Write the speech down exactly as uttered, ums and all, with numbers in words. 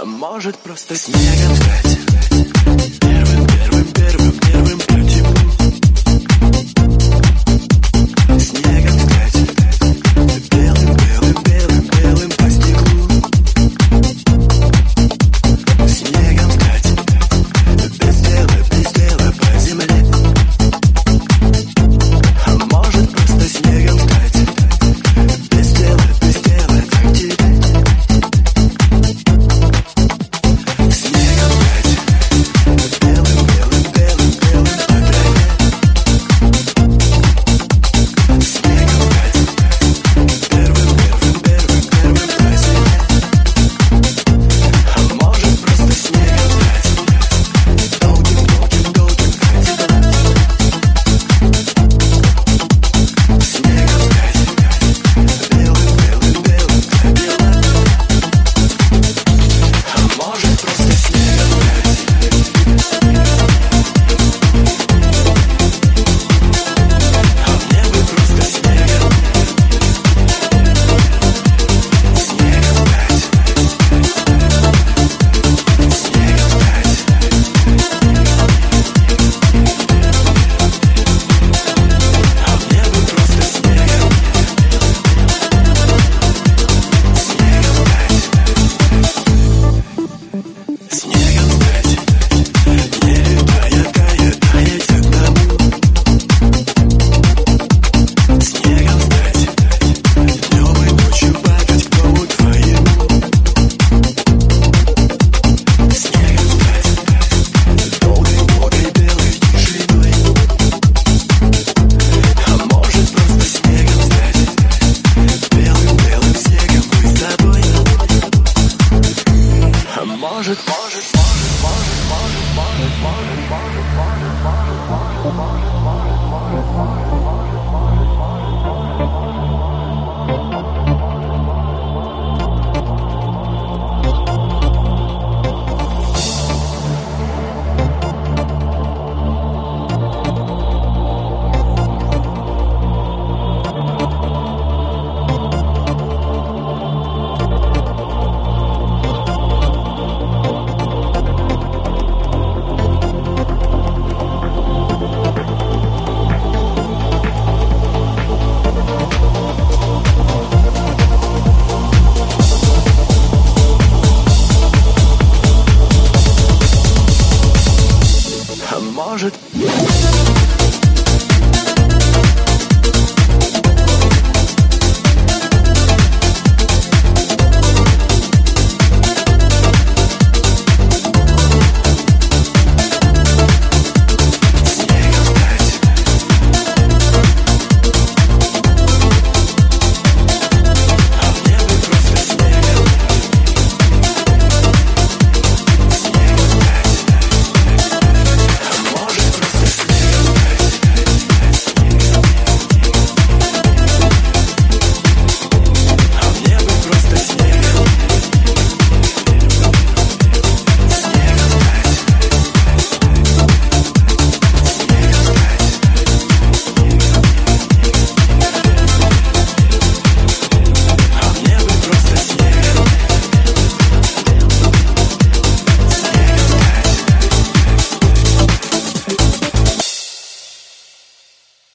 А может просто снегом стать первым, первым, первым, первым ключем. Снегом стать белым, белым, белым, белым по стеклу. Снегом стать без дела, без дела по земле. А может просто снегом стать без дела, без дела как тебе. Снегом стать белым, белым, белым, белым по траве. Снегом стать первым, первым, первым, первым по земле. А может просто снегом стать долгим, долгим, долгим как тепла. Снегом стать белым, белым, белым как бела. А может просто снегом стать. А мне бы просто снегом. Снегом стать. Снегом стать. А мне бы просто снегом. Снегом стать. Снегом стать. Не летая, тая, таять одному. Снегом стать. Днем и ночью падать к дому твоему. Снегом стать долгой, долгой белой тишиной. А может просто снегом стать белым, белым снегом мы с тобой. А может, может, может, может, может, может, может, может.